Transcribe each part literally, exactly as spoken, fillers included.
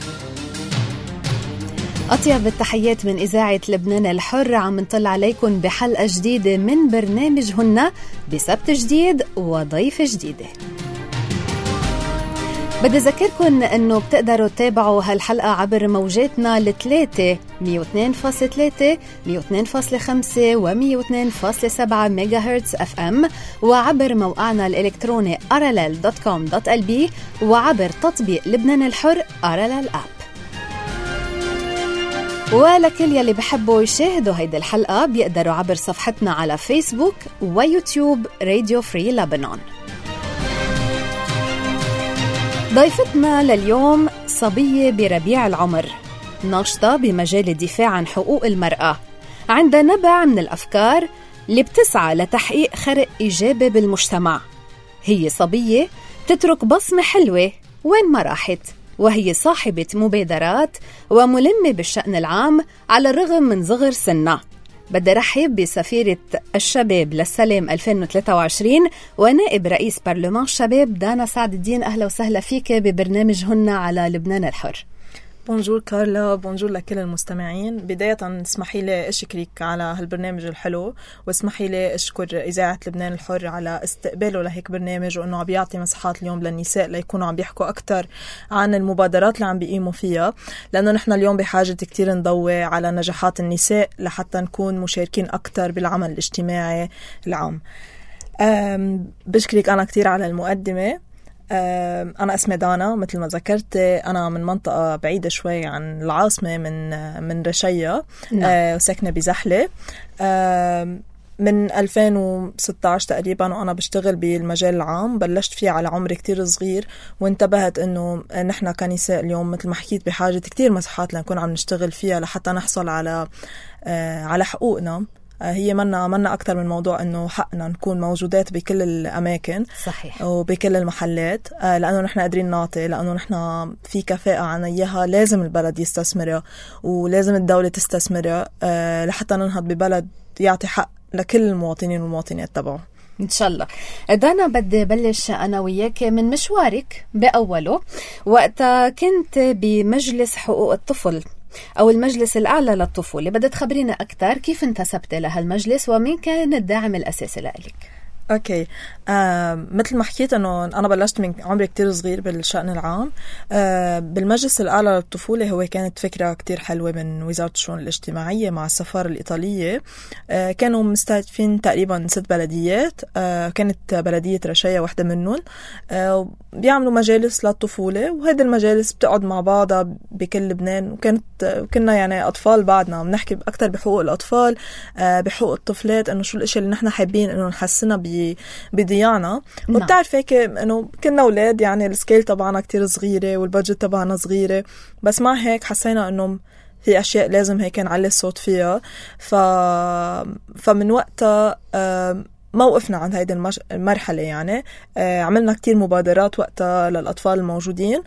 أطيب التحيات من إذاعة لبنان الحر. عم نطلع عليكم بحلقة جديدة من برنامج هن بسبت جديد وضيف جديدة. بدي أذكركم أنه بتقدروا تتابعوا هالحلقة عبر موجاتنا الثلاثة مية واثنين فاصلة ثلاثة مية واثنين فاصلة خمسة و مية واثنين فاصلة سبعة ميجا هرتز اف ام، وعبر موقعنا الإلكتروني أراليل دوت كوم دوت إل بي، وعبر تطبيق لبنان الحر أراليل آب. ولكل يلي بحبوا يشاهدوا هيدي الحلقة بيقدروا عبر صفحتنا على فيسبوك ويوتيوب راديو فري لبنان. ضيفتنا لليوم صبية بربيع العمر، ناشطة بمجال الدفاع عن حقوق المرأة، عندها نبع من الأفكار اللي بتسعى لتحقيق خرق إيجابي بالمجتمع. هي صبية تترك بصمة حلوة وين ما راحت، وهي صاحبة مبادرات وملمة بالشأن العام على الرغم من صغر سنها. بدي رحب بسفيرة الشباب للسلام ألفين وثلاثة وعشرين ونائب رئيس برلمان الشباب دانا سعد الدين. أهلا وسهلا فيك ببرنامج هن على لبنان الحر. بونجور كارلا، بونجور لكل المستمعين. بداية اسمحي لي أشكرك على هالبرنامج الحلو، واسمحي لي أشكر إذاعة لبنان الحر على استقباله لهيك برنامج، وأنه عم بيعطي مساحات اليوم للنساء ليكونوا عم بيحكوا أكتر عن المبادرات اللي عم بيقيموا فيها، لأنه نحن اليوم بحاجة كتير نضوي على نجاحات النساء لحتى نكون مشاركين أكتر بالعمل الاجتماعي العام. بشكرك أنا كتير على المقدمة. أنا اسمي دانا، مثل ما ذكرت أنا من منطقة بعيدة شوي عن العاصمة، من من رشية. نعم. وساكنة بزحلة. من ألفين وستة عشر تقريبا وأنا بشتغل بالمجال العام، بلشت فيه على عمر كتير صغير، وانتبهت إنه نحن كنساء اليوم مثل ما حكيت بحاجة كتير مساحات لنكون عم نشتغل فيها لحتى نحصل على على حقوقنا. هي منا منا أكتر من موضوع إنه حقنا نكون موجودات بكل الأماكن. صحيح. وبكل المحلات، لأنه نحن قادرين نعطي، لأنه نحن في كفاءة عنا إياها لازم البلد يستثمرها، ولازم الدولة تستثمرها لحتى ننهض ببلد يعطي حق لكل المواطنين والمواطنات تبعه إن شاء الله. دانا بدي بلش أنا وياك من مشوارك بأوله، وقتها كنت بمجلس حقوق الطفل أو المجلس الأعلى للطفولة. بدي تخبرينا أكتر كيف انتسبت لهالمجلس ومين كان الداعم الأساسي لإلك؟ اوكي. آه، مثل ما حكيت انه انا بلشت من عمري كتير صغير بالشأن العام. آه، بالمجلس الاعلى للطفوله، هو كانت فكره كتير حلوه من وزاره الشؤون الاجتماعيه مع السفاره الايطاليه. آه، كانوا مستهدفين تقريبا ست بلديات. آه، كانت بلديه رشايا واحده منهم. آه، بيعملوا مجالس للطفوله، وهذه المجالس بتقعد مع بعضها بكل لبنان، وكانت كنا يعني اطفال بعدنا بنحكي اكثر بحقوق الاطفال، آه، بحقوق الطفلات، انه شو الاشياء اللي نحن حابين انه نحسنها ب بضياعنا. وبتعرف هيك انه كنا اولاد، يعني السكيل تبعنا كتير صغيره والبادجت تبعنا صغيره، بس مع هيك حسينا انه في اشياء لازم هيك نعلي الصوت فيها. ف فمن وقتها موقفنا عند هيدي المش... المرحله، يعني عملنا كتير مبادرات وقتها للاطفال الموجودين،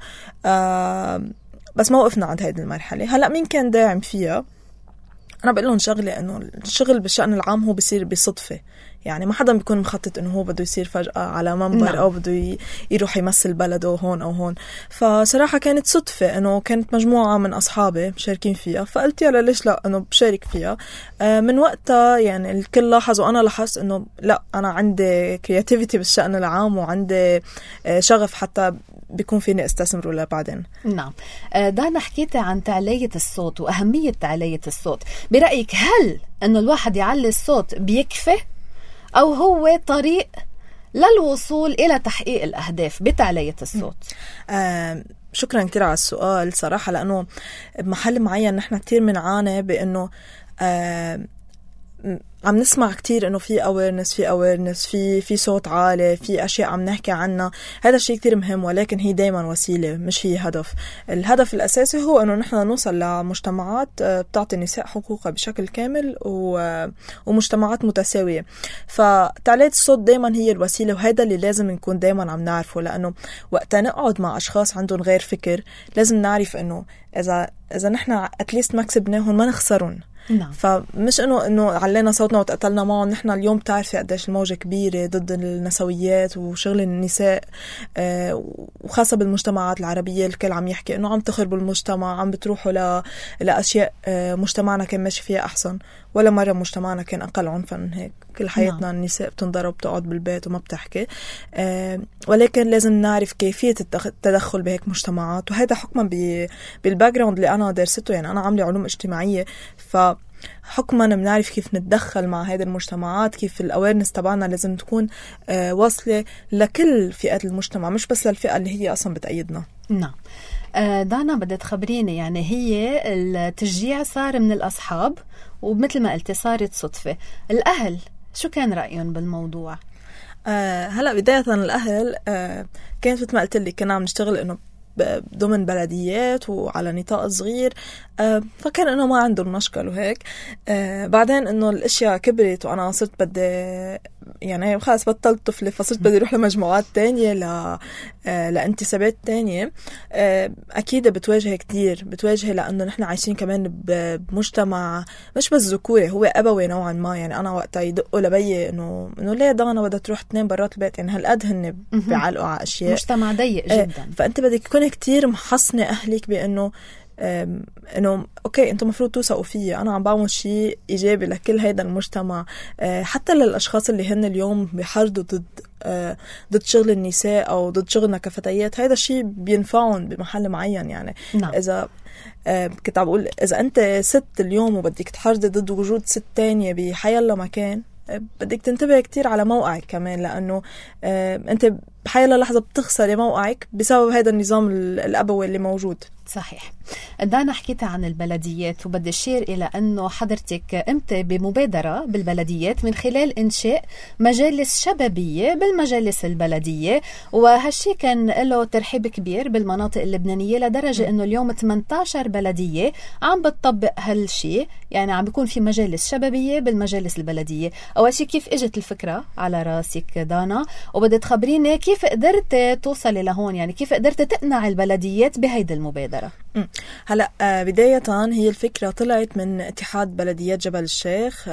بس موقفنا عند هيدي المرحله. هلا مين كان داعم فيها؟ أنا بقول لهم شغلة، إنه الشغل بالشأن العام هو بيصير بصدفة، يعني ما حدا بيكون مخطط إنه هو بده يصير فجأة على منبر. نعم. أو بده يروح يمثل بلده هون أو هون. فصراحة كانت صدفة إنه كانت مجموعة من أصحابي مشاركين فيها، فقلت يلا ليش لا إنه بشارك فيها. من وقتها يعني الكل لاحظ، وأنا لاحظت إنه لا، أنا عندي كرياتيفيتي بالشأن العام، وعندي شغف حتى بيكون فيني استثمره لبعدين. نعم. دانا حكيت عن تعلية الصوت وأهمية تعلية الصوت. برأيك هل أنه الواحد يعلي الصوت بيكفي، أو هو طريق للوصول إلى تحقيق الأهداف بتعلية الصوت؟ آه شكرا كتير على السؤال صراحة، لأنه بمحل معين نحن كتير منعاني بأنه آه عم نسمع كتير إنه في awareness في awareness في في صوت عالي، في أشياء عم نحكي عنها. هذا الشيء كتير مهم، ولكن هي دايما وسيلة مش هي هدف. الهدف الأساسي هو إنه نحن نوصل لمجتمعات بتعطي النساء حقوقها بشكل كامل، ومجتمعات متساوية. فتعلية الصوت دايما هي الوسيلة، وهذا اللي لازم نكون دايما عم نعرفه، لأنه وقت نقعد مع أشخاص عندهم غير فكر لازم نعرف إنه إذا إذا نحن أتليست ما كسبناهم ما نخسرون. نعم. فمش انه انه علينا صوتنا وتقتلنا معهم. نحن اليوم بتعرفي قديش الموجة كبيرة ضد النسويات وشغل النساء، آه وخاصة بالمجتمعات العربية. الكل عم يحكي انه عم تخربوا المجتمع، عم بتروحوا ل... لأشياء آه مجتمعنا كان ماشي فيها أحسن، ولا مرة مجتمعنا كان أقل عنفا من هيك. كل حياتنا نعم. النساء بتنضرب بتقعد بالبيت وما بتحكي، آه ولكن لازم نعرف كيفية التدخل بهيك مجتمعات. وهذا حكما بالباك جراوند اللي أنا درسته، يعني أنا عاملة علوم اجتماعية، فحكما بنعرف كيف نتدخل مع هذه المجتمعات، كيف الأويرنس تبعنا لازم تكون آه واصلة لكل فئات المجتمع، مش بس للفئة اللي هي أصلا بتأيدنا. نعم. دانا بدها تخبريني، يعني هي التشجيع صار من الأصحاب ومثل ما قلت صارت صدفة. الأهل شو كان رأيهم بالموضوع؟ آه هلأ بداية الأهل آه كانت مثل ما قلت لي كنا عم نشتغل إنه ضمن بلديات وعلى نطاق صغير، آه فكان إنه ما عندهم مشكل وهيك. آه بعدين إنه الأشياء كبرت وأنا صرت بدي يعني خلاص بطلت طفلة، فصرت بدي أروح لمجموعات تانية ل آه لانتسابات تانية. آه أكيد بتواجه كتير بتواجه، لأنه نحن عايشين كمان بمجتمع مش بس ذكوري، هو أبوي نوعا ما. يعني أنا وقتها يدقوا لبي إنه إنه ليه دانا بدها تروح تنام برات البيت، يعني هالقد هن بيعلقوا على أشياء. مجتمع ضيق جدا. آه فأنت بدك تكون كتير محصنة أهلك بأنه انه اوكي انتم مفروض توثقوا فيي، انا عم بعمل شيء ايجابي لكل هيدا المجتمع. حتى للاشخاص اللي هن اليوم بيحرضوا ضد ضد شغل النساء او ضد شغلنا كفتيات، هيدا الشيء بينفعهم بمحل معين. يعني نعم. اذا كنت عم بقول اذا انت ست اليوم وبدك تحرضي ضد وجود ست تانية بحيالله مكان، بدك تنتبه كتير على موقعك كمان، لأنه آه أنت بحيالله لحظة بتخسري موقعك بسبب هذا النظام الأبوي اللي موجود. صحيح. دانا حكيت عن البلديات، وبدي أشير إلى أنه حضرتك قمت بمبادرة بالبلديات من خلال إنشاء مجالس شبابية بالمجالس البلدية، وهالشي كان له ترحيب كبير بالمناطق اللبنانية، لدرجة أنه اليوم ثمانية عشر بلدية عم بتطبق هالشي، يعني عم بيكون في مجالس شبابية بالمجالس البلدية. أول شي كيف إجت الفكرة على راسك دانا، وبدي تخبريني كيف قدرت توصلي لهون، يعني كيف قدرت تقنع البلديات بهيدا المبادرة؟ هلا بداية هي الفكرة طلعت من اتحاد بلديات جبل الشيخ.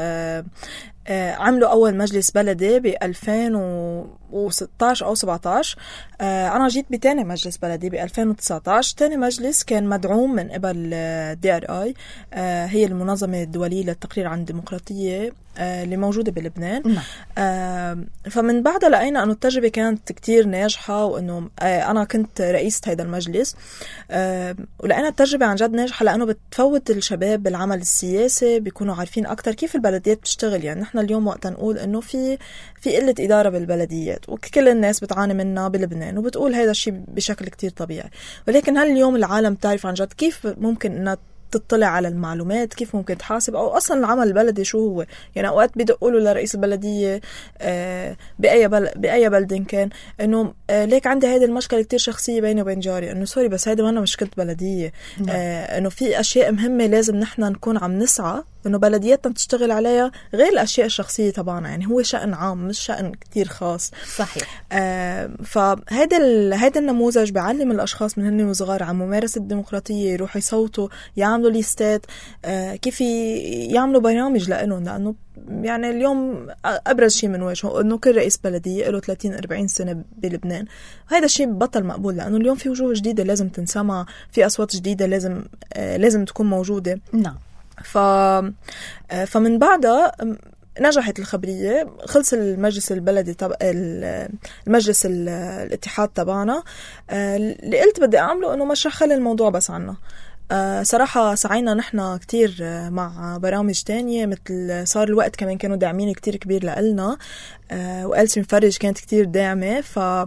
عملوا أول مجلس بلدي بألفين وستة عشر أو سبعة عشر. أنا جيت بتاني مجلس بلدي بألفين وتسعة عشر. تاني مجلس كان مدعوم من قبل دي آر آي، هي المنظمة الدولية للتقرير عن الديمقراطية اللي موجودة بلبنان. نعم. فمن بعدها لقينا أنه التجربة كانت كتير ناجحة، وأنه أنا كنت رئيسة هذا المجلس، ولقينا التجربة عن جد ناجحة، لأنه بتفوت الشباب بالعمل السياسي، بيكونوا عارفين أكتر كيف البلديات بتشتغل. يعني نحن اليوم وقت نقول أنه في في قلة إدارة بالبلديات، وكل الناس بتعاني منها بلبنان، وبتقول هذا الشيء بشكل كتير طبيعي. ولكن هل اليوم العالم تعرف عن جد كيف ممكن أنها تطلع على المعلومات، كيف ممكن تحاسب، أو أصلا العمل البلدي شو هو؟ يعني أوقات بيدقوا له لرئيس البلدية آه بأي بل بأي بلد كان إنه آه ليك عندي هيدا المشكلة كتير شخصية بيني وبين جاري، إنه سوري بس هيدا ما أنا مشكلة بلدية. آه إنه في أشياء مهمة لازم نحن نكون عم نسعى إنه بلدياتنا تشتغل عليها، غير الأشياء الشخصية تبعنا. يعني هو شأن عام مش شأن كتير خاص. صحيح. آه فهيدا هيدا النموذج بيعلم الأشخاص من هن وصغار عن ممارسة الديمقراطية، يروحوا يصوتوا، يعملوا ليستات، آه كيف يعملوا برامج لإلهم. لأنه يعني اليوم أبرز شيء من وجهه إنه كل رئيس بلدية له ثلاثين أربعين سنة بلبنان، وهذا الشيء بطل مقبول، لأنه اليوم في وجوه جديدة لازم تنسمع، في أصوات جديدة لازم آه لازم تكون موجودة. نعم. ف فمن بعدها نجحت الخبرية، خلص المجلس البلدي تبع المجلس الاتحاد تبعنا. اللي قلت بدي أعمله إنه مش رح خلي الموضوع بس عنا. صراحة سعينا نحن كتير مع برامج تانية، مثل صار الوقت كمان كانوا داعمين كتير كبير لقلنا، وألسن فرج كانت كتير داعمة.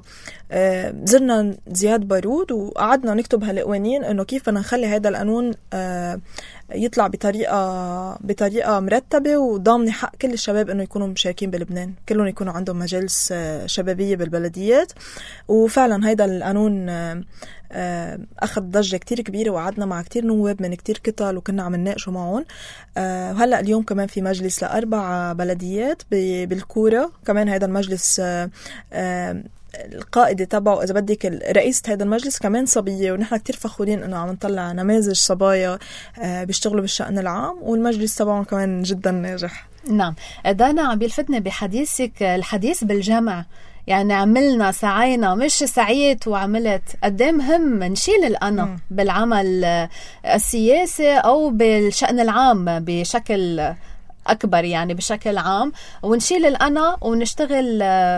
فزرنا زياد بارود وقعدنا نكتب هالقوانين إنه كيف بدنا نخلي هذا القانون يطلع بطريقة بطريقة مرتبة وضامنة حق كل الشباب إنه يكونوا مشاركين بلبنان، كلهم يكونوا عندهم مجالس شبابية بالبلديات. وفعلا هيدا القانون أخذ ضجة كتير كبيرة، وقعدنا مع كتير نواب من كتير كتل وكنا عم نناقشوا معهم. وهلأ اليوم كمان في مجلس لأربع بلديات بالكورة، كمان هيدا المجلس القائدة تبعه إذا بدك رئيسة هذا المجلس كمان صبية، ونحن كتير فخورين إنه عم نطلع نماذج صبايا بيشتغلوا بالشأن العام، والمجلس تبعهم كمان جدا ناجح. نعم. دانا عم بيلفتني بحديثك الحديث بالجمع، يعني عملنا سعينا مش سعيت وعملت. قد مهم نشيل الأنا م. بالعمل السياسي أو بالشأن العام بشكل أكبر، يعني بشكل عام، ونشيل الأنا ونشتغل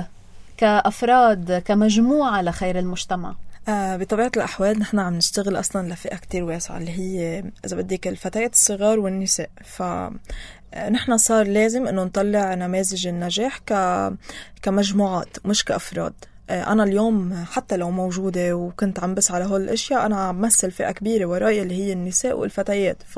كأفراد كمجموعة لخير المجتمع. آه بطبيعة الأحوال نحن عم نشتغل أصلا لفئة كتير واسعة اللي هي إذا بدك الفتيات الصغار والنساء، فنحن صار لازم إنه نطلع نماذج النجاح ك كمجموعات مش كأفراد. أنا اليوم حتى لو موجودة وكنت عم بس على هول الأشياء، أنا عم مثل فئة كبيرة وراي اللي هي النساء والفتيات. ف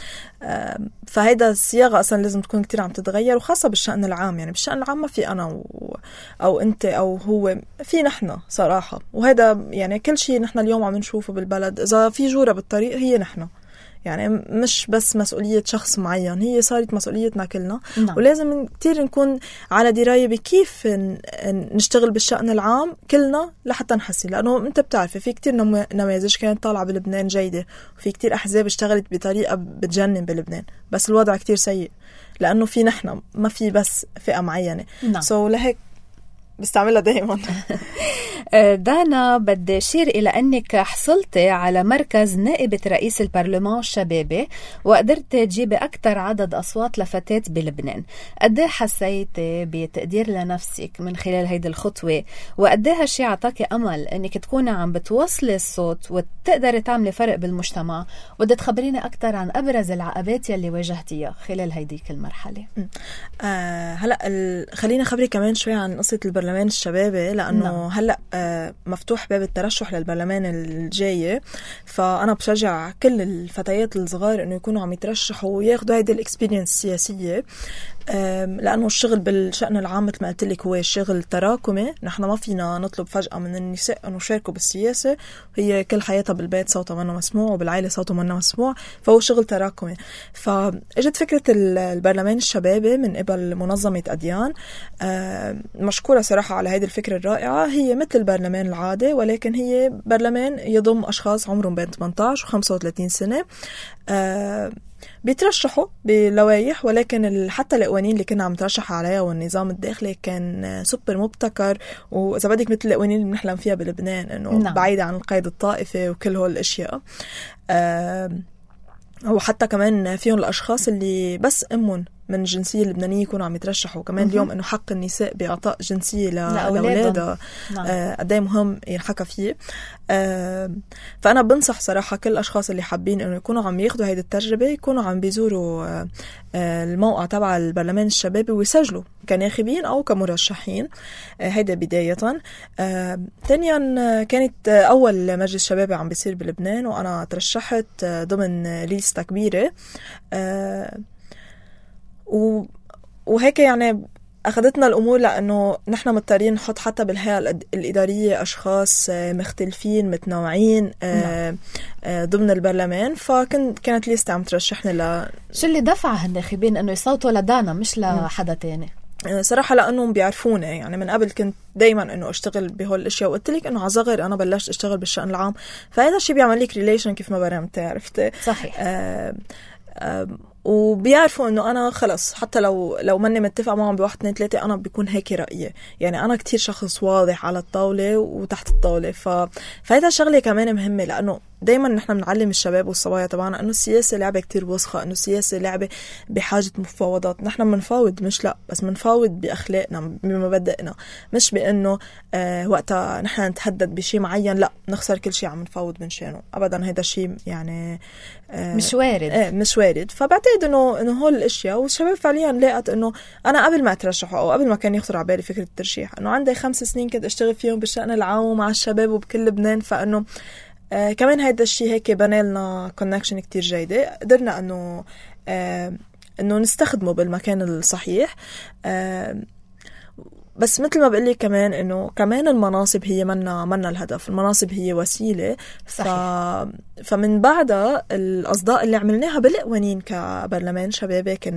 فهيدا الصياغة أصلا لازم تكون كتير عم تتغير، وخاصة بالشأن العام. يعني بالشأن العام ما في أنا و... أو أنت أو هو، في نحن صراحة. وهذا يعني كل شيء نحن اليوم عم نشوفه بالبلد، إذا في جورة بالطريق هي نحن، يعني مش بس مسؤولية شخص معين، هي صارت مسؤوليتنا كلنا. نعم. ولازم كتير نكون على دراية بكيف نشتغل بالشأن العام كلنا لحتى نحسن، لأنه أنت بتعرفي في كتير نماذج كانت طالعة بلبنان جيدة، وفي كتير أحزاب اشتغلت بطريقة بتجنن بلبنان، بس الوضع كتير سيء لأنه في نحن ما في بس فئة معينة. نعم. سو so لهيك بستعملها دائما. دانا، بدي أشير إلى أنك حصلتي على مركز نائبة رئيس البرلمان الشبابي، وقدرت تجيبي أكثر عدد أصوات لفتاة بلبنان. قديه حسيتي بتقدير لنفسك من خلال هيدي الخطوة، وقديه هالشي عطاكي أمل أنك تكوني عم بتوصلي الصوت وتقدري تعملي فرق بالمجتمع؟ وبدي تخبريني أكثر عن أبرز العقبات يلي واجهتيها خلال هيديك المرحلة. آه هلأ ال... خلينا خبري كمان شوي عن قصة البرلمان الشبابي، لأنه نعم. هلأ مفتوح باب الترشح للبرلمان الجاي، فأنا بشجع كل الفتيات الصغار إنه يكونوا عم يترشحوا وياخدوا هيدي الإكسبيرينس السياسية، لأنه الشغل بالشأن العام مثل ما قلت لك هو شغل تراكمي. نحن ما فينا نطلب فجأة من النساء أنه يشاركوا بالسياسة، هي كل حياتها بالبيت صوتها منه مسموع وبالعائلة صوته منه مسموع، فهو شغل تراكمي. فاجت فكرة البرلمان الشبابي من قبل منظمة أديان، مشكورة صراحة على هذه الفكرة الرائعة. هي مثل البرلمان العادي، ولكن هي برلمان يضم أشخاص عمرهم بين ثمانية عشر وخمسة وثلاثين سنة، بيترشحوا بلوايح، ولكن حتى القوانين اللي كنا عم نترشح عليها والنظام الداخلي كان سوبر مبتكر، وإذا بدك مثل القوانين اللي بنحلم فيها بلبنان، إنه نعم. بعيدة عن القيد الطائفي وكل هول الأشياء. أه وحتى كمان فيهم الأشخاص اللي بس أمون من الجنسية اللبنانية يكونوا عم يترشحوا. كمان م- اليوم إنه حق النساء بإعطاء جنسية لأولادها قد ايه مهم ينحكى فيه. آه فأنا بنصح صراحة كل الأشخاص اللي حابين إنه يكونوا عم ياخدوا هيدا التجربة يكونوا عم بيزوروا آه الموقع تبع البرلمان الشبابي ويسجلوا كناخبين أو كمرشحين. آه هيدا بداية. آه ثانيا كانت أول مجلس شبابي عم بيصير بلبنان، وأنا ترشحت آه ضمن ليستا كبيرة، آه وهيك يعني أخذتنا الأمور، لأنه نحن مضطرين نحط حتى بالهيئة الإدارية أشخاص مختلفين متنوعين نعم. ضمن البرلمان، فكانت كانت ليست عم ترشحنا ل شو اللي دفع الناخبين إنه يصوتوا لدانا مش لحدا تاني؟ صراحة لأنهم بيعرفوني، يعني من قبل كنت دايما إنه أشتغل بهول الأشياء، وقلت لك إنه عصغر أنا بلشت أشتغل بالشأن العام، فهذا الشيء بيعمل لك ريليشن كيف ما برمت عرفتي. صحيح. آه آه وبيعرفوا انه انا خلص حتى لو لو ماني متفق معهم بواحد اثنين ثلاثه انا بيكون هيك رايي، يعني انا كتير شخص واضح على الطاوله وتحت الطاوله. ف فهذا شغله كمان مهمه، لانه دائما نحن بنعلم الشباب والصبايا تبعنا انه السياسه لعبه كتير وسخه، انه السياسه لعبه بحاجه مفاوضات. نحن بنفاوض مش لا بس بنفاوض باخلاقنا بمبادئنا، مش بانه آه وقتها نحن نتحدد بشيء معين لا نخسر كل شيء عم نفاوض من شانه ابدا. هذا الشيء يعني آه مش وارد. آه مش وارد. فبعتقد انه انه هول الاشياء، والشباب فعليا لقت انه انا قبل ما اترشح او قبل ما كان يخطر على بالي فكره الترشيح، انه عندي خمس سنين كنت اشتغل فيهم بالشأن العام ومع الشباب وبكل لبنان، فانه آه كمان هيدا الشيء هيك بنالنا كونكشن كتير جيدة، قدرنا انه آه انه نستخدمه بالمكان الصحيح. آه بس مثل ما بقول لك كمان انه كمان المناصب هي منا منا الهدف، المناصب هي وسيله. ف... فمن بعدها الاصداء اللي عملناها بالقوانين كبرلمان شبابي كانت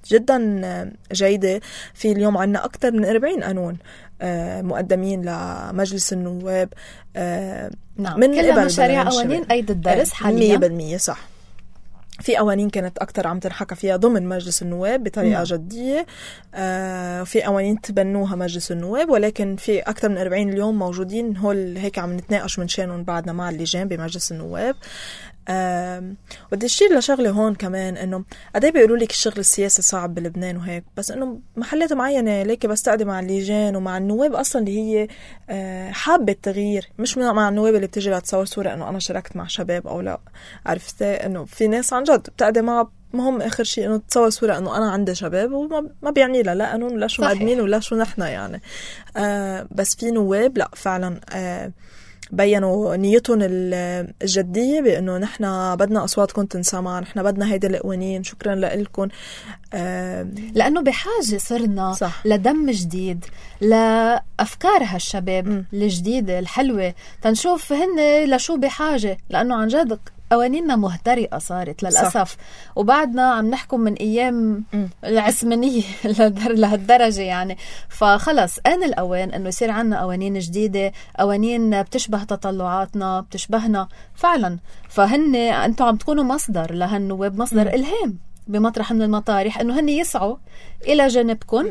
جدا جيدة. في اليوم عنا أكثر من أربعين قانون مقدمين لمجلس النواب نعم. من كلها مشاريع قوانين قيد الدرس حاليا مية بالمية صح. في قوانين كانت أكتر عم تنحكى فيها ضمن مجلس النواب بطريقة مم. جدية. آه في قوانين تبنوها مجلس النواب، ولكن في أكتر من أربعين اليوم موجودين هول هيك عم نتناقش من شانهم بعدنا مع اللجان بمجلس النواب. آه بدي أشير لشغلة هون كمان، إنه قدي بيقولوا لك الشغل السياسي صعب بلبنان وهيك، بس إنه محلات معينة ليك بستقدم مع اللجان ومع النواب أصلا اللي هي آه حابة التغيير، مش مع النواب اللي بتجي لتصور صورة إنه أنا شاركت مع شباب أو لا. عرفت إنه في ناس عن جد بتقدم مع مهم آخر شيء إنه تصور صورة إنه أنا عندي شباب وما ما بيعني لا لا قانون ولا شو مقدمين ولا شو نحنا يعني. آه بس في نواب لا فعلا آه بيّنوا نيتهم الجدية بأنه نحن بدنا أصواتكم تنسمع، نحن بدنا هيدا القوانين، شكرا لكم. آه لأنه بحاجة صرنا صح. لدم جديد، لأفكار هالشباب م. الجديدة الحلوة، تنشوف هن لشو بحاجة، لأنه عن جد قوانيننا مهترئة صارت للأسف صح. وبعدنا عم نحكم من أيام م. العثمانية لهالدرجة يعني. فخلص آن الأوان أنه يصير عنا قوانين جديدة، قوانين بتشبه تطلعاتنا، بتشبهنا فعلا. فهن أنتوا عم تكونوا مصدر لهالنواب، مصدر م. إلهام بمطرح من المطارح، أنه هن يسعوا إلى جانبكم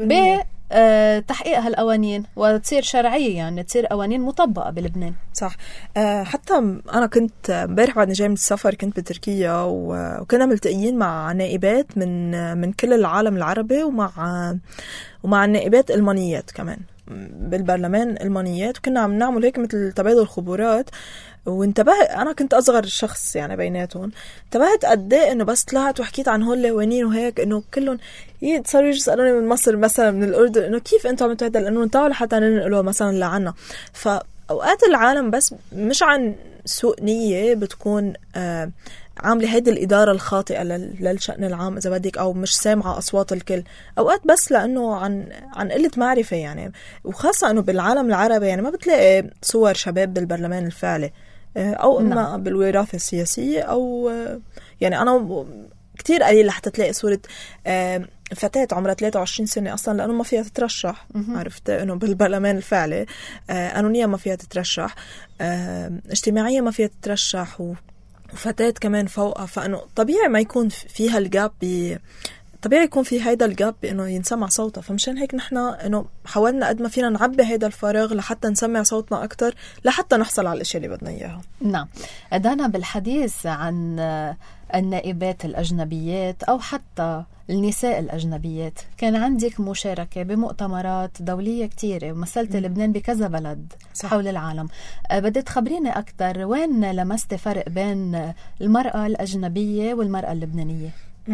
بتحقيق هالقوانين وتصير شرعية، يعني تصير قوانين مطبقة بلبنان. صح. أه حتى أنا كنت امبارح بعد جاي من السفر كنت بتركيا، وكنا ملتقيين مع نائبات من من كل العالم العربي، ومع ومع النائبات المانيات كمان بالبرلمان المانيات، وكنا عم نعمل هيك مثل تبادل خبرات. وانتبهت أنا كنت أصغر شخص يعني بيناتهم، انتبهت قد ايه إنه بس طلعت وحكيت عن هول القوانين وهيك، إنه كلهم صاروا يسألوني من مصر مثلا من الأردن إنه كيف أنتوا عم تهدى لأنه تعالوا لحتى ننقلوا مثلا لعنا. فأوقات العالم بس مش عن سوء نية بتكون آه عاملة هيدي الإدارة الخاطئة للشأن العام إذا بدك، أو مش سامعة أصوات الكل. أوقات بس لأنه عن عن قلة معرفة يعني، وخاصة إنه بالعالم العربي يعني ما بتلاقي صور شباب بالبرلمان الفعلي، أو إما بالوراثة السياسية، أو يعني أنا كتير قليل لحتى تلاقي صورة فتاة عمرها ثلاثة وعشرين سنة أصلا، لأنه ما فيها تترشح. عرفت إنه بالبرلمان الفعلي قانونيا ما فيها تترشح، اجتماعيا ما فيها تترشح، و وفتاة كمان فوقها. فأنه طبيعي ما يكون فيها الجاب، طبيعي يكون في هيدا الجاب بأنه ينسمع صوتها. فمشان هيك نحن إنه حاولنا قد ما فينا نعبي هيدا الفراغ لحتى نسمع صوتنا أكتر، لحتى نحصل على الأشياء اللي بدنا إياها. نعم. دانا، بالحديث عن النائبات الأجنبيات أو حتى النساء الأجنبيات، كان عندك مشاركة بمؤتمرات دولية كتيرة ومثلت لبنان بكذا بلد صح. حول العالم. بدي تخبريني أكتر وين لمست فرق بين المرأة الأجنبية والمرأة اللبنانية؟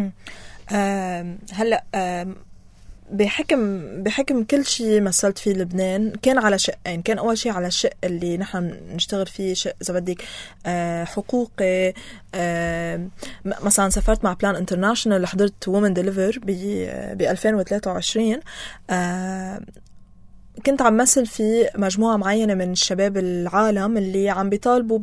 آه هلأ آه بحكم بحكم كل شيء مثلت فيه لبنان كان على شقين. كان أول شيء على الشق اللي نحن نشتغل فيه، شق إذا بدك آه حقوقي. آه مثلا سافرت مع بلان انترناشنال، حضرت وومن ديليفر ب ألفين وثلاثة وعشرين. آه كنت عم مثل في مجموعة معينة من الشباب العالم اللي عم بيطالبوا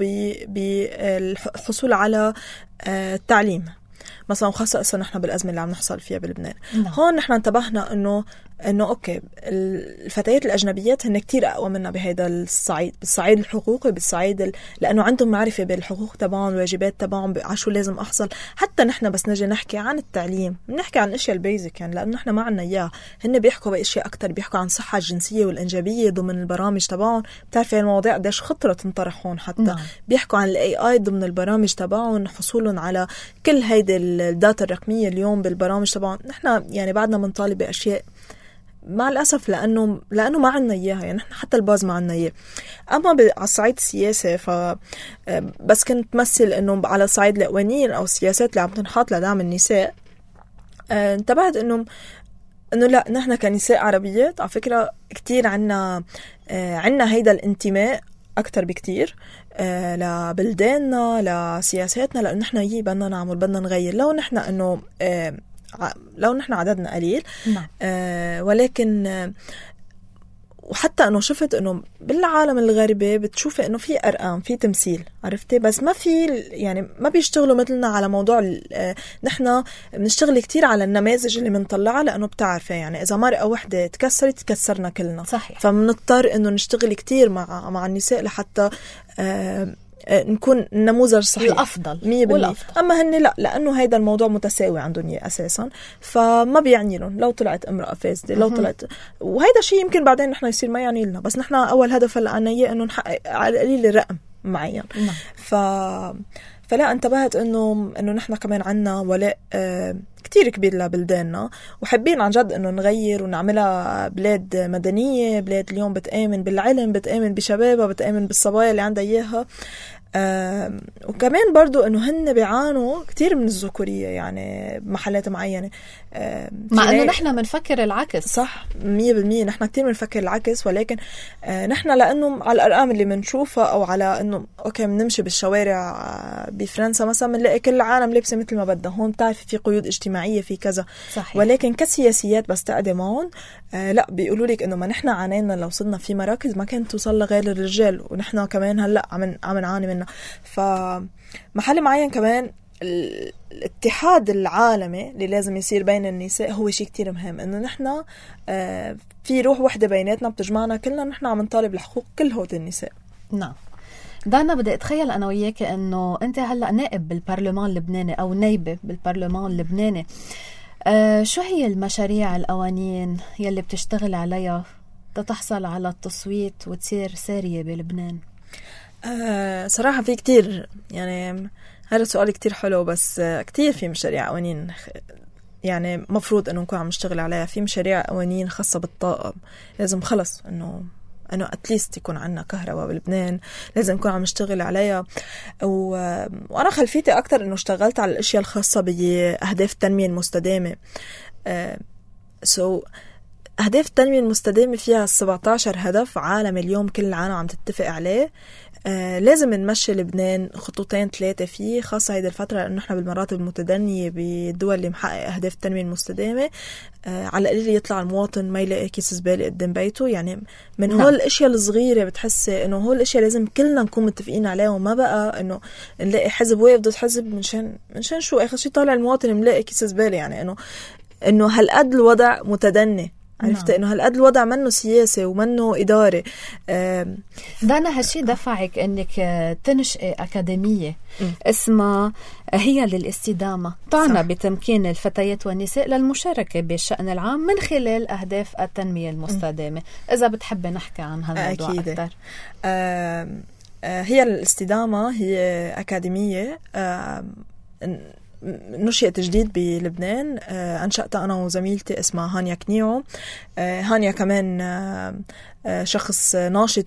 بالحصول على آه التعليم مثلا، خاصة نحن بالأزمة اللي عم نحصل فيها بلبنان. نعم. هون نحن انتبهنا إنه إنه أوكي الفتيات الأجنبيات هن كتير أقوى منا بهذا الصعيد، بالصعيد الحقوقي، بالصعيد ال... لأنه عندهم معرفة بالحقوق تبعهم، الواجبات تبعهم، عشو لازم أحصل. حتى نحن بس نجي نحكي عن التعليم بنحكي عن الأشياء البيزك يعني، لأنه نحن ما عنا إياه. هن بيحكوا بأشياء أكتر، بيحكوا عن الصحة الجنسية والإنجابية ضمن البرامج تبعهم. بتعرفي المواضيع قديش خطرة تنطرح هون. حتى نعم. بيحكوا عن الاي اي ضمن البرامج تبعهم، حصولهم على كل هيدي الداتا الرقمية اليوم بالبرامج تبعهم. نحن يعني بعدنا منطالب بأشياء مع الأسف لأنه لأنه ما عنا إياها يعني، نحن حتى الباز ما عنا إياه. أما على الصعيد السياسي ف بس كنت تمثل إنه على الصعيد القوانين أو السياسات اللي عم تنحط لدعم النساء، انتبهت إنه إنه لا، نحن كنساء عربيات على فكرة كتير عنا عنا هيدا الانتماء أكتر بكتير لبلداننا، لسياساتنا، لأنه نحن يي بدنا نعمل، بدنا نغير. لو نحن إنه لو نحن عددنا قليل. نعم. آه ولكن آه وحتى انه شفت انه بالعالم الغربي بتشوفي انه في ارقام في تمثيل عرفتي بس ما في يعني ما بيشتغلوا مثلنا على موضوع نحن بنشتغل كتير على النماذج اللي بنطلعها لانه بتعرفي يعني اذا مرأة وحده تكسرت تكسرنا كلنا صحيح. فبنضطر انه نشتغل كتير مع مع النساء لحتى آه نكون النموذج صحيح الأفضل مية بالمية. أما هن لا لأنه هيدا الموضوع متساوي عندهم أساسا فما بيعني لهم لو طلعت امرأة فاسدة لو طلعت وهيدا شيء يمكن بعدين نحن يصير ما يعني لنا بس نحن أول هدف هلأ عنا إياه إنه نحقق على القليل رقم معين. ف فلا انتبهت إنه إنه نحن كمان عنا ولاء آه كتير كبير لبلداننا وحابين عن جد إنه نغير ونعملها بلاد مدنية بلاد اليوم بتآمن بالعلم بتآمن بشبابها بتآمن بالصبايا اللي عندها إياها. آه وكمان برضو انه هن بيعانوا كتير من الذكورية يعني بمحلات معينة آه مع انه نحن منفكر العكس. صح مية بالمية نحن كتير منفكر العكس ولكن آه نحن لانه على الارقام اللي منشوفها او على انه اوكي بنمشي بالشوارع آه بفرنسا مثلا بنلاقي كل العالم لابسه مثل ما بدها هون بتعرفي في قيود اجتماعية في كذا. صحيح. ولكن كسياسيات بس تقدم هون آه لا بيقولوا لك انه ما نحن عانينا لو صرنا في مراكز ما كانت توصل لغير الرجال ونحن كمان هلا عم عم نعاني منها. فمحل معين كمان الاتحاد العالمي اللي لازم يصير بين النساء هو شيء كتير مهم انه نحن آه في روح وحده بيناتنا بتجمعنا كلنا نحن عم نطالب لحقوق كل هود النساء. نعم دانا بدي اتخيل انا وياك انه انت هلا نائب بالبرلمان اللبناني او نايبه بالبرلمان اللبناني آه شو هي المشاريع القوانين يلي بتشتغل عليها تتحصل على التصويت وتصير سارية بلبنان؟ آه صراحة في كتير يعني هذا سؤال كتير حلو بس آه كتير في مشاريع قوانين يعني مفروض انه نكون عم نشتغل عليها. في مشاريع قوانين خاصة بالطاقة لازم خلص انه انه اتليست يكون عنا كهرباء بلبنان لازم نكون عم نشتغل عليها. و... وانا خلفيتي اكتر انه اشتغلت على الاشياء الخاصة باهداف التنمية المستدامة. آه سو so أهداف التنمية المستدامة فيها سبعتاشر هدف عالم اليوم كل العالم عم تتفق عليه. آه لازم نمشي لبنان خطوتين ثلاثة فيه خاصة هيدا الفترة لأنه نحن بالمراتب المتدنية بالدول اللي محقق أهداف التنمية المستدامة. آه على القليل يطلع المواطن ما يلاقي كيس زبالة قدام بيته يعني من نعم. هول الأشياء الصغيرة بتحسي إنه هول الأشياء لازم كلنا نكون متفقين عليها وما بقى إنه نلاقي حزب واقف ضد حزب منشان منشان شو آخر شيء طالع المواطن ملاقي كيس زبالة يعني إنه إنه هالقد الوضع متدني. عرفت انه هالقد الوضع منه سياسي ومنه اداري. دانا هالشي دفعك انك تنشئي اكاديميه م. اسمها هي للاستدامه طعنا بتمكين الفتيات والنساء للمشاركه بالشأن العام من خلال اهداف التنميه المستدامه. م. اذا بتحبي نحكي عن هالموضوع أكيد. اكثر. آه هي الاستدامه هي اكاديميه آه نشأت جديد بلبنان. آه أنشأتها أنا وزميلتي اسمها هانيا كنيعو. آه هانيا كمان آه شخص ناشط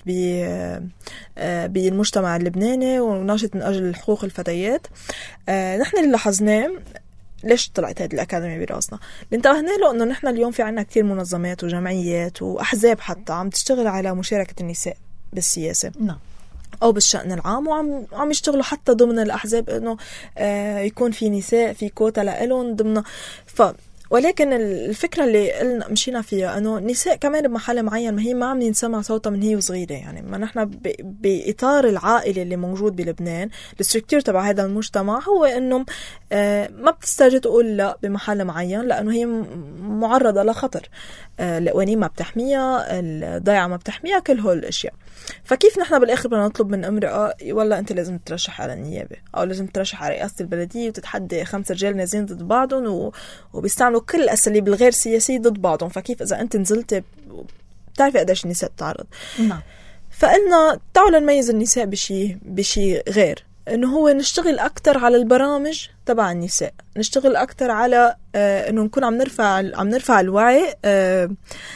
بالمجتمع اللبناني وناشط من أجل حقوق الفتيات. آه نحن اللي لاحظناه ليش طلعت هذه الأكاديمية براسنا اللي انتبهنا له أنه نحن اليوم في عنا كتير منظمات وجمعيات وأحزاب حتى عم تشتغل على مشاركة النساء بالسياسة نعم أو بالشأن العام وعم عم يشتغلوا حتى ضمن الأحزاب إنه آه يكون في نساء في كوتا لإلهم ضمن. ف ولكن الفكرة اللي قلنا مشينا فيها إنه النساء كمان بمحل معين ما هي ما عم ينسمع صوتها من هي وصغيرة يعني ما نحن بإطار العائلة اللي موجود بلبنان الستركتير تبع هذا المجتمع هو إنه آه ما بتستجد تقول لا بمحل معين لأنه هي معرضة لخطر. آه القوانين ما بتحميها الضيعة ما بتحميها كل هول الأشياء. فكيف نحن بالآخر بدنا نطلب من امرأة والله أنت لازم ترشح على النيابة أو لازم ترشح على رئاسة البلدية وتتحدى خمسة رجال نازلين ضد بعضهم وبيستعملوا كل الأساليب الغير سياسية ضد بعضهم. فكيف إذا أنت نزلت بتعرفي قديش النساء بتعرض. نعم. فقلنا تعالوا نميز النساء بشي بشي غير إنه هو نشتغل أكتر على البرامج تبع النساء نشتغل أكتر على آه إنه نكون عم نرفع عم نرفع الوعي آه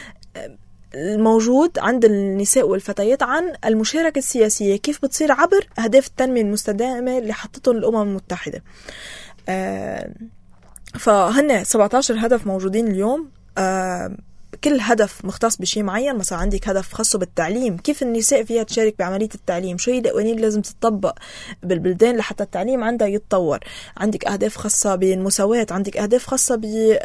الموجود عند النساء والفتيات عن المشاركة السياسية كيف بتصير عبر أهداف التنمية المستدامة اللي حطتهم الأمم المتحدة. آه فهن سبعتاشر هدف موجودين اليوم. آه كل هدف مختص بشيء معين. مثلا عندك هدف خاصه بالتعليم، كيف النساء فيها تشارك بعملية التعليم، شو هي القوانين لازم تتطبق بالبلدان لحتى التعليم عندها يتطور. عندك أهداف خاصة بالمساواة، عندك أهداف خاصة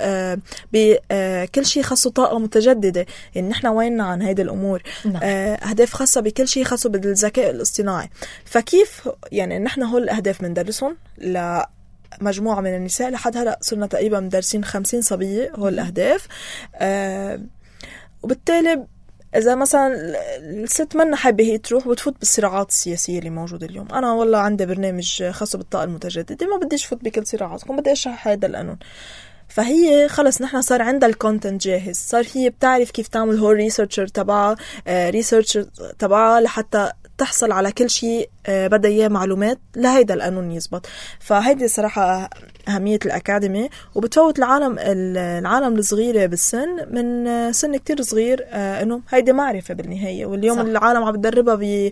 بكل شيء خاصه طاقة متجددة، يعني نحن ويننا عن هيدا الأمور. نعم. أهداف خاصة بكل شيء خاصه بالذكاء الاصطناعي. فكيف يعني نحن هول الأهداف من درسهم ل مجموعة من النساء. لحد هلأ صرنا تقريبا مدرسين خمسين صبية هول الأهداف. آه وبالتالي إذا مثلا الست منا حابة هي تروح بتفوت بالصراعات السياسية اللي موجودة اليوم. أنا والله عندي برنامج خاص بالطاقة المتجددة، ما بديش فوت بكل صراعاتكم، بدي أشرح هذا القانون. فهي خلص نحن صار عندها الكونتنت جاهز، صار هي بتعرف كيف تعمل هو ريسيرشر تبعها آه ريسيرشر تبعها لحتى تحصل على كل شيء بدأ إياه معلومات لهيدا القانون يزبط. فهيدي صراحة أهمية الأكاديمي، وبتفوت العالم العالم الصغيرة بالسن من سن كتير صغير إنه هيدي معرفة بالنهاية، واليوم صح. العالم عم بتدربها ب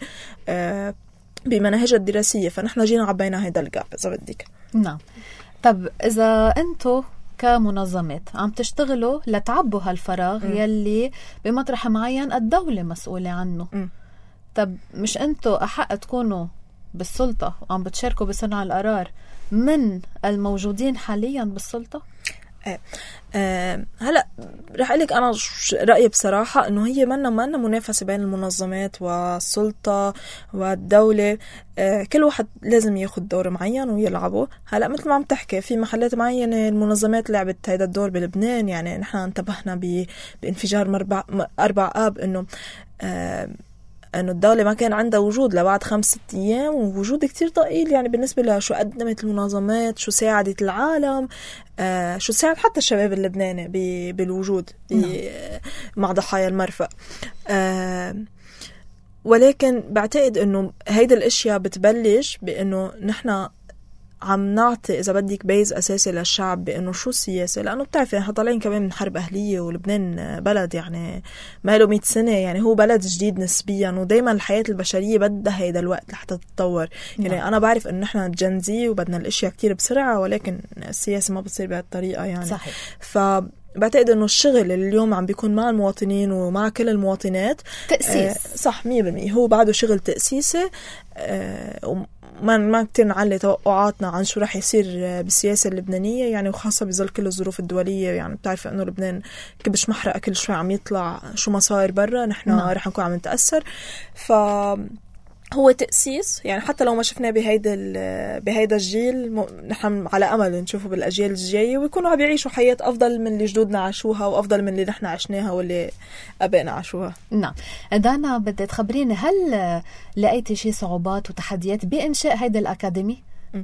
بمناهجها الدراسية، فنحن جينا عبينا هيدا الجاب إذا بدك. نعم. طب إذا أنتو كمنظمات عم تشتغلوا لتعبوا هالفراغ م. يلي بمطرح معين الدولة مسؤولة عنه، م. طب مش أنتوا أحق تكونوا بالسلطة وعم بتشاركوا بصنع القرار من الموجودين حاليا بالسلطة؟ آه. آه. هلأ رح أقولك أنا رأيي بصراحة أنه هي منا منا منافسة بين المنظمات والسلطة والدولة. آه. كل واحد لازم ياخد دور معين ويلعبه. هلأ مثل ما عم تحكي في محلات معينة المنظمات لعبت هيدا الدور بلبنان، يعني نحن انتبهنا بانفجار مربع أربع آب أنه آه أنه الدولة ما كان عندها وجود لبعد خمسة أيام، ووجود كتير ضئيل يعني بالنسبة لها شو قدمت المنظمات، شو ساعدت العالم، آه شو ساعد حتى الشباب اللبناني بالوجود مع ضحايا المرفأ. آه ولكن بعتقد أنه هيدا الأشياء بتبلش بأنه نحن عم نعطي إذا بدك بيز أساسي للشعب بأنه شو السياسة، لأنه بتعرفي نحن طالعين كمان من حرب أهلية، ولبنان بلد يعني ما له مئة سنة، يعني هو بلد جديد نسبيا، ودايما الحياة البشرية بدها هيدا الوقت لحتى تتطور. يعني نعم. أنا بعرف أنه نحن جنزي وبدنا الأشياء كتير بسرعة، ولكن السياسة ما بتصير بهالطريقة يعني. صحيح. ف بعتقد انه الشغل اللي اليوم عم بيكون مع المواطنين ومع كل المواطنات تأسيس آه صح مية بالمية هو بعده شغل تأسيسي. آه ما ما كتير نعلي توقعاتنا عن شو رح يصير بالسياسة اللبنانية يعني، وخاصة بظل كل الظروف الدولية. يعني بتعرف انه لبنان كبش محرقة كل شوي عم يطلع شو ما صاير برا، نحن نعم. رح نكون عم نتأثر. ف هو تأسيس يعني، حتى لو ما شفناه بهيدا بهيدا الجيل م... نحن على أمل نشوفه بالأجيال الجاية ويكونوا عم يعيشوا حياة أفضل من اللي جدودنا عاشوها، وأفضل من اللي نحن عشناها واللي أبائنا عاشوها. نعم. دانا بدي تخبريني، هل لقيتي شي صعوبات وتحديات بإنشاء هيدا الأكاديمي؟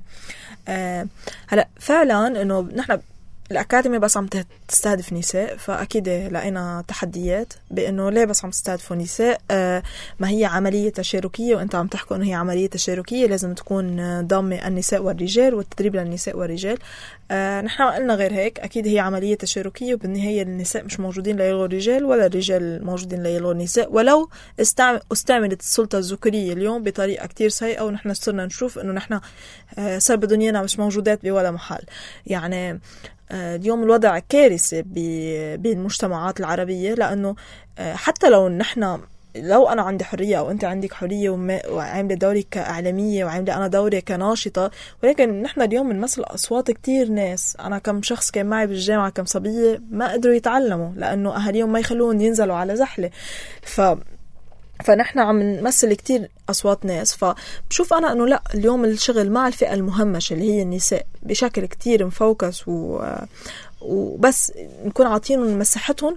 آه هلأ فعلا إنه نحن الأكاديمي بس عم تستهدف نساء، فأكيد لقينا تحديات بأنه ليه بس عم تستهدفوا نساء. آه ما هي عملية تشاركية، وأنت عم تحكوا أنه هي عملية تشاركية لازم تكون ضامة النساء والرجال والتدريب للنساء والرجال. آه نحن قلنا غير هيك، أكيد هي عملية تشاركية، وبالنهاية النساء مش موجودين ليلغوا الرجال ولا الرجال موجودين ليلغوا النساء، ولو استعملت السلطة الذكورية اليوم بطريقة كتير سيئة، ونحن صرنا نشوف أنه نحن آه صار بدنيانا مش موجودات بولا محل. يعني اليوم الوضع كارثي بالمجتمعات العربية، لأنه حتى لو نحن لو أنا عندي حرية أو أنت عندك حرية وعاملة دوري كإعلامية وعاملة أنا دوري كناشطة، ولكن نحن اليوم بنمثل أصوات كتير ناس. أنا كم شخص كان معي بالجامعة كم صبية ما قدروا يتعلموا لأنه أهاليهم ما يخلون ينزلوا على زحلة، ف فنحن عم نمثل كتير أصوات ناس. فبشوف أنا أنه لا، اليوم الشغل مع الفئة المهمشة اللي هي النساء بشكل كتير مفوكس، و... وبس نكون عاطينهم مساحتهم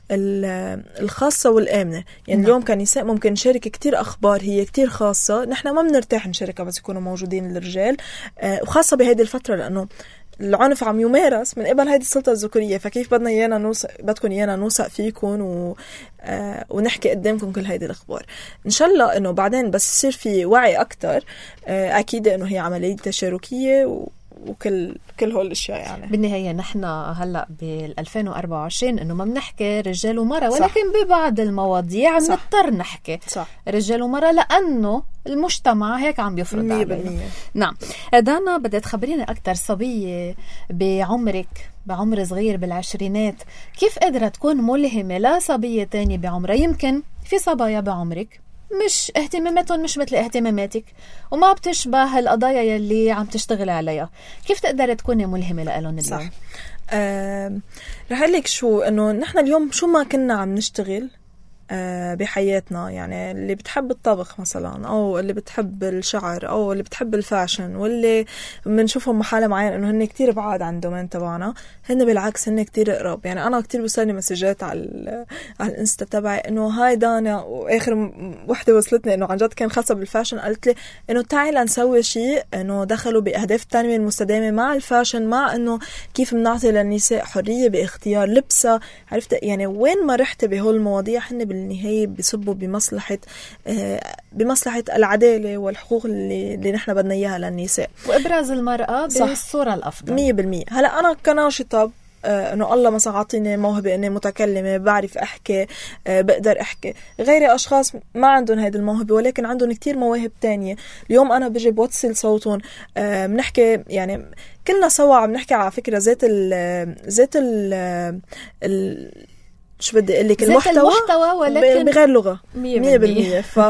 الخاصة والآمنة. يعني اليوم كنساء ممكن نشارك كتير أخبار هي كتير خاصة، نحن ما بنرتاح نشاركها بس يكونوا موجودين الرجال، وخاصة بهذه الفترة لأنه العنف عم يمارس من قبل هيدي السلطة الذكورية. فكيف بدنا إيانا نوثق بدكم إيانا نوثق فيكم و... آه ونحكي قدامكم كل هيدي الأخبار. إن شاء الله إنه بعدين بس يصير في وعي أكتر. آه أكيد إنه هي عملية تشاركية، و... وكل كل هول الاشياء. يعني بالنهايه نحن هلا بال ألفين وأربعة وعشرين انه ما بنحكي رجال ومراه، ولكن ببعض المواضيع بنضطر نحكي صح. رجال ومراه لانه المجتمع هيك عم بيفرض علينا. نعم. دانا بدي تخبريني اكثر، صبيه بعمرك، بعمر صغير بالعشرينات، كيف قدرت تكون ملهمه لا صبيه تانية بعمرها؟ يمكن في صبايا بعمرك مش اهتماماتهم مش مثل اهتماماتك وما بتشبه القضايا يلي عم تشتغل عليها، كيف تقدر تكوني ملهمة لهم اليوم؟ صح. أه رح أقول لك شو، إنه نحن اليوم شو ما كنا عم نشتغل أه بحياتنا، يعني اللي بتحب الطبخ مثلا، أو اللي بتحب الشعر، أو اللي بتحب الفاشن، واللي بنشوفهم محل معين إنه هن كتير بعاد عن دومين تبعنا، هن بالعكس هن كتير قرب. يعني أنا كتير بوصلني مسجات على على الانستا تبعي إنه هاي دانا، وآخر وحدة وصلتني إنه عن جد كان خاصة بالفاشن، قالت لي إنه تعالى نسوي شيء إنه دخلوا بأهداف التنمية المستدامة مع الفاشن، مع إنه كيف بنعطي للنساء حرية باختيار لبسها. عرفت يعني وين ما رحت بهول المواضيع هن بالنهاية بيصبوا بمصلحة آه بمصلحة العدالة والحقوق اللي, اللي نحن بدنا إياها للنساء، وإبراز المرأة بالصورة الأفضل. مية بالمية. هلأ أنا كناشطة آه إنه الله مثلا عطيني موهبة إني متكلمة، بعرف أحكي، آه بقدر أحكي. غيري أشخاص ما عندهم هيدا الموهبة ولكن عندهم كتير مواهب تانية. اليوم أنا بجي بوصل صوتهم، آه بنحكي يعني كلنا سوا عم نحكي على فكرة ذات ال ذات ال ال شو بدي اقول لك المحتوى, المحتوى ولكن بغير لغه مية بالمية. ف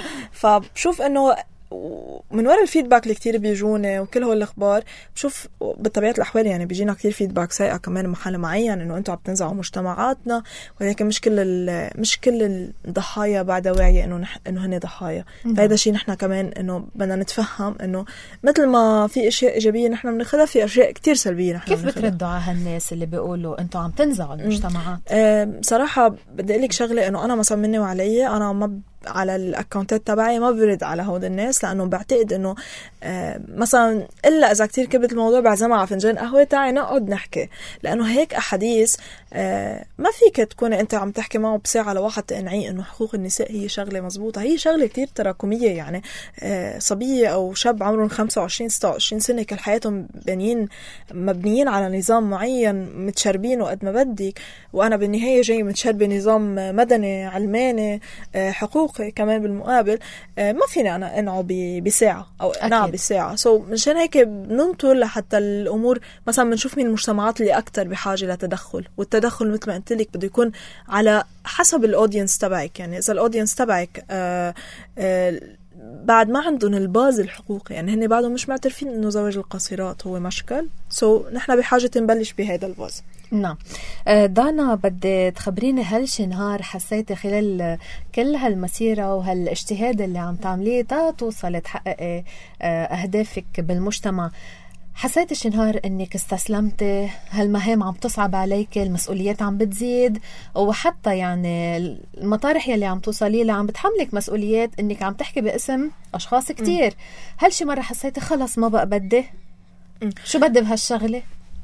فبشوف انه من وراء الفيدباك اللي كتير بيجوني وكل هول الاخبار، بشوف بطبيعه الاحوال يعني بيجينا كتير فيدباك سيئه كمان محل معين انه انتم عم تنزعوا مجتمعاتنا، ولكن مش كل مش كل الضحايا بعد واعيه انه نح... انه هن ضحايا. فهذا شيء نحن كمان انه بدنا نتفهم انه مثل ما في اشياء ايجابيه نحن بناخذها، في اشياء كتير سلبيه نحن كيف بتردوا على هالناس اللي بيقولوا انتم عم تنزعوا المجتمعات؟ أه بصراحه بدي اقول لك شغله، انه انا مثلا مني وعلي انا ما على الاكونتات تبعي ما برد على هود الناس، لانه بعتقد انه آه مثلا الا اذا كتير كبت الموضوع بعزمها على فنجان قهوه تعي نقعد نحكي، لانه هيك احاديث آه ما فيك تكوني انت عم تحكي معه بساعه لواحد تقنعيه انه حقوق النساء هي شغله مزبوطه. هي شغله كتير تراكميه. يعني آه صبيه او شاب عمرهم خمسة وعشرين ستة وعشرين سنه كل حياتهم بنيين مبنيين على نظام معين متشربين وقد ما بدك، وانا بالنهايه جاي متشربه نظام مدني علماني آه حقوق كمان بالمقابل. ما فيني أنا أنعه بساعة أو أنعه بساعة. سو so منشان هيك بننطر لحتى الأمور مثلا بنشوف مين المجتمعات اللي أكتر بحاجة لتدخل، والتدخل مثل ما قلت لك بده يكون على حسب الأودينس تبعك. يعني إذا الأودينس تبعك آآ آآ بعد ما عندهم الباز الحقوقي، يعني هن بعدهم مش معترفين إنه زواج القاصرات هو مشكل، سو so نحن بحاجة نبلش بهذا الباز. نعم. دانا بدي تخبريني هل شي نهار حسيتي خلال كل هالمسيرة وهالاجتهاد اللي عم تعمليه تا توصلي تحققي أهدافك بالمجتمع، حسيتي شي نهار انك استسلمتي، هالمهام عم تصعب عليك، المسؤوليات عم بتزيد، وحتى يعني المطارح يلي عم توصلي لها عم بتحملك مسؤوليات انك عم تحكي باسم اشخاص كتير، م. هل شي مرة حسيتي خلص ما بقى بدي م. شو بدي بهالشغلة؟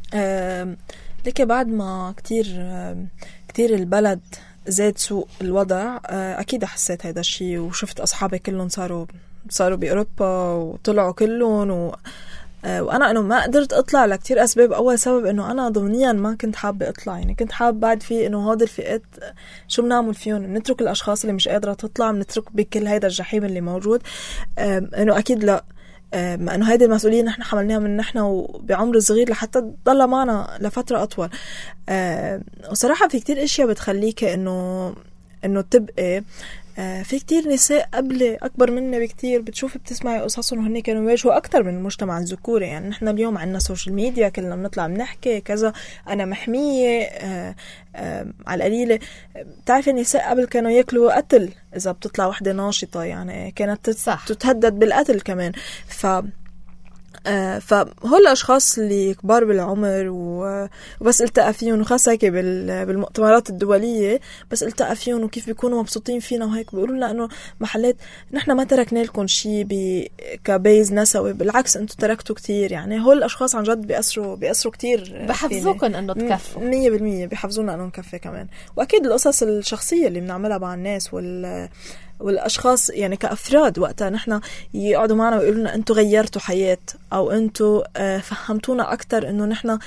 أه لكن بعد ما كتير كتير البلد زاد سوء الوضع أكيد حسيت هيدا الشيء، وشفت أصحابي كلهم صاروا صاروا بأوروبا وطلعوا كلهم و وأنا إنه ما قدرت أطلع لكتير أسباب. أول سبب إنه أنا ضمنيا ما كنت حابة أطلع، يعني كنت حابة بعد فيه إنه هذا الفئات شو بنعمل فيهم، نترك الأشخاص اللي مش قادرة تطلع، نترك بكل هيدا الجحيم اللي موجود. إنه أكيد لا، مع انه هيدي المسؤوليه نحن حملناها من نحن وبعمر صغير لحتى تضل معنا لفتره اطول. أه وصراحه في كتير اشياء بتخليك انه انه تبقى أه في كتير نساء قبل اكبر مني بكتير بتشوف بتسمعي قصصهم وهن كانوا يواجهوا اكتر من المجتمع الذكوري. يعني نحن اليوم عندنا سوشيال ميديا، كلنا بنطلع بنحكي كذا، انا محميه أه أه على القليله. بتعرفي النساء قبل كانوا ياكلوا قتل اذا بتطلع وحده ناشطه، يعني كانت تتهدد بالقتل كمان. ف آه فهول الأشخاص اللي كبار بالعمر وبس التقى فيهم، وخاصة هيك بالمؤتمرات الدولية بس التقى فيهم وكيف بيكونوا مبسوطين فينا وهيك بيقولوا لنا إنه محلات نحن ما تركنا لكم شيء كبيز نسوي، بالعكس أنتوا تركتوا كتير. يعني هول الأشخاص عن جد بيأثروا بيأثروا كتير، بحفظوكم إنه تكفوا مية بالمية، بيحفظونا إنه نكفي كمان. وأكيد القصص الشخصية اللي بنعملها مع الناس وال والأشخاص يعني كأفراد وقتها نحن يقعدوا معنا ويقولوا لنا أنتوا غيرتوا حياة، أو أنتوا فهمتونا أكتر إنه نحن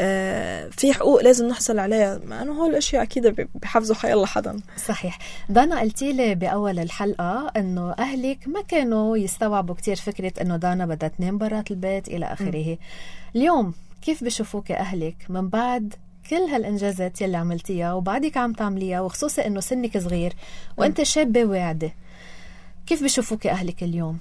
في حقوق لازم نحصل عليها، مع إنه هول الأشياء أكيد بيحفظوا حياة الله حدا. صحيح. دانا قلتي لي بأول الحلقة إنه أهلك ما كانوا يستوعبوا كتير فكرة إنه دانا بدها تنام برات البيت إلى آخره. م. اليوم كيف بشوفوك أهلك من بعد كل هالإنجازات يلي عملتيها وبعدك عم تعمليها، وخصوصا إنه سنك صغير وأنت شابة واعدة؟ كيف بشوفوك أهلك اليوم؟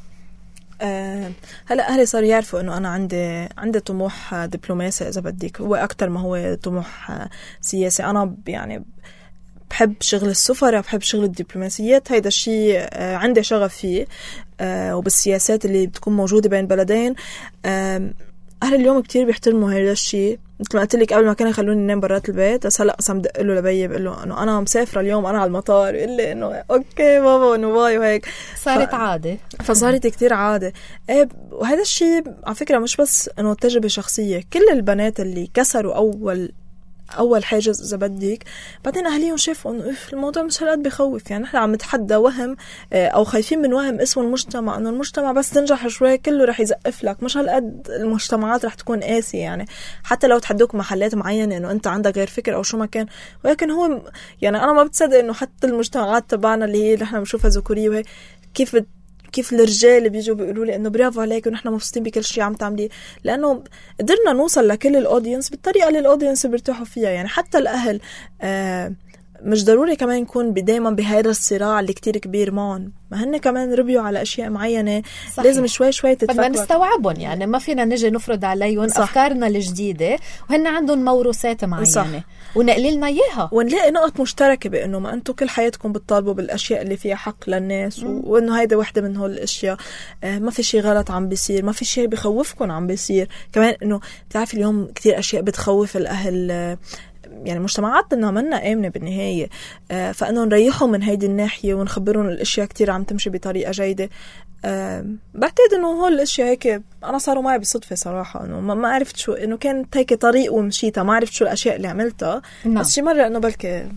أه هلا أهلي صاروا يعرفوا إنه أنا عندي عندي طموح دبلوماسي إذا بدك، هو أكتر ما هو طموح سياسي. أنا يعني بحب شغل السفراء، بحب شغل الدبلوماسيات، هيدا الشيء عندي شغف فيه، أه وبالسياسات اللي بتكون موجودة بين بلدين. أه أهل اليوم كتير بيحترموا هذا الشيء. مثل ما قلت لك قبل ما كانوا يخلوني ننام برات البيت، بس هلا قسم دق له لبي بقول له انه انا مسافره اليوم، انا على المطار، يقول لي انه اوكي بابا انه باي وهيك. صارت ف... عاده فصارت كتير عاده. ايه وهذا الشيء على فكره مش بس انه تجربه شخصيه، كل البنات اللي كسروا اول اول حاجز اذا بدك بعدين اهليهم شافوا انه الموضوع مش هالقد بخوف. يعني احنا عم نتحدى وهم او خايفين من وهم اسمه المجتمع، انه المجتمع بس تنجح شوي كله رح يزقف لك، مش هالقد المجتمعات رح تكون قاسي. يعني حتى لو تحدوك محلات معينه انه انت عندك غير فكر او شو ما كان، ولكن هو يعني انا ما بتصدق انه حتى المجتمعات تبعنا اللي هي اللي احنا بنشوفها ذكوريه وهي كيف كيف الرجال بيجوا بيقولوا لي انه برافو عليك ونحن مبسوطين بكل شيء عم تعمليه، لانه قدرنا نوصل لكل الاودينس بالطريقه اللي الاودينس بيرتاحوا فيها. يعني حتى الاهل آه مش ضروري كمان يكون دايما بهذا الصراع اللي كتير كبير معهم، ما هن كمان ربيوا على اشياء معينه. صحيح. لازم شوي شوي تتفكر، بدنا نستوعبهم. يعني ما فينا نجي نفرض عليهم افكارنا الجديده وهن عندهم موروثات معينه. صح. ونقلي لنا اياها ونلاقي نقط مشتركه بانه ما انتم كل حياتكم بتطالبوا بالاشياء اللي فيها حق للناس، م. وانه هيدا وحده من هول الاشياء. آه ما في شيء غلط عم بيصير، ما في شيء بخوفكم عم بيصير. كمان انه بتعرفي اليوم كتير اشياء بتخوف الاهل، آه يعني مجتمعاتنا منا آمنة بالنهاية، آه فأنه نريحهم من هيدي الناحية ونخبرهم الأشياء كتير عم تمشي بطريقة جيدة. آه بعتقد أنه هول الأشياء هيك أنا صاروا معي بصدفة صراحة، أنه ما, ما عرفت شو أنه كانت هيك طريق ومشيتها، ما عرفت شو الأشياء اللي عملتها. نعم. بس شي مرة أنه بلكي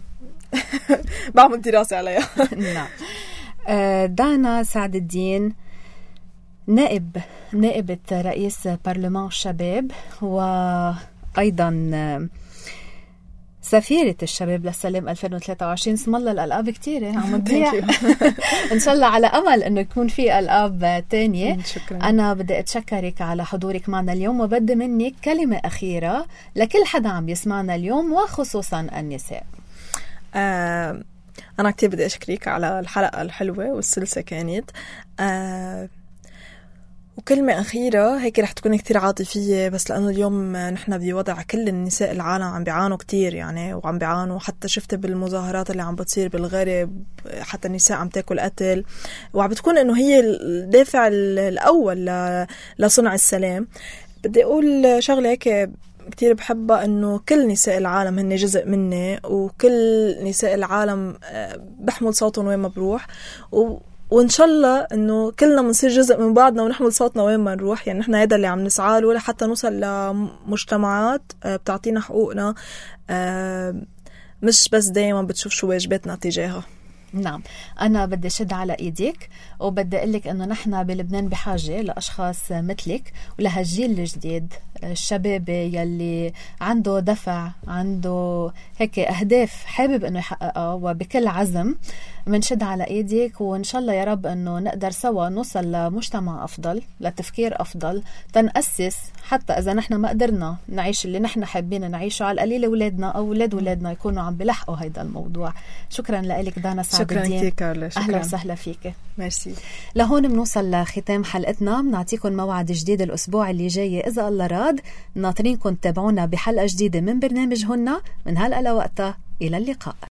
بعمل دراسة عليها. نعم. آه دانا سعد الدين، نائب نائبة رئيس برلمان الشباب، وأيضا آه سفيرة الشباب للسلام ألفين وثلاثة وعشرين. اسم الله الألقاب كتير عم تضيع. إن شاء الله على أمل إنه يكون في ألقاب تانية. شكرا. أنا بدي أتشكرك على حضورك معنا اليوم، وبدي منك كلمة أخيرة لكل حدا عم يسمعنا اليوم وخصوصا النساء. آه أنا كتير بدي أشكرك على الحلقة الحلوة والسلسة كانت. آه وكلمة أخيرة هيك رح تكون كتير عاطفية، بس لأنه اليوم نحن بوضع كل النساء العالم عم بيعانوا كتير يعني، وعم بيعانوا. حتى شفت بالمظاهرات اللي عم بتصير بالغرب حتى النساء عم تاكل قتل، وعم بتكون إنه هي الدافع الأول لصنع السلام. بدي أقول شغلة هيك كتير بحبها، إنه كل نساء العالم هن جزء مني، وكل نساء العالم بحمل صوتهم وين ما بروح، و وإن شاء الله إنه كلنا منصير جزء من بعضنا ونحمل صوتنا وين ما نروح. يعني نحن هذا اللي عم نسعى له لحتى نوصل لمجتمعات بتعطينا حقوقنا، مش بس دايما بتشوف شو واجباتنا تجاهها. نعم. أنا بدي شد على إيديك وبدي أقولك أنه نحن بلبنان بحاجة لأشخاص مثلك ولهالجيل الجديد الشباب يلي عنده دفع، عنده هيك أهداف حابب أنه يحققها وبكل عزم. منشد على إيديك وإن شاء الله يا رب أنه نقدر سوا نوصل لمجتمع أفضل، لتفكير أفضل، تنأسس حتى إذا نحن ما قدرنا نعيش اللي نحن حابين نعيشه، على القليل أولادنا أو أولاد أولادنا يكونوا عم بلحقوا هيدا الموضوع. شكرا لك دانا سعد الدين. شكرا كارلا. شكرا. أهلا وسهلا فيك. ميرسي. لهون بنوصل لختام حلقتنا. بنعطيكم موعد جديد الأسبوع اللي جاي إذا الله راد. ناطرينكم تتابعونا بحلقة جديدة من برنامج هنا من هلأ لوقتها. إلى اللقاء.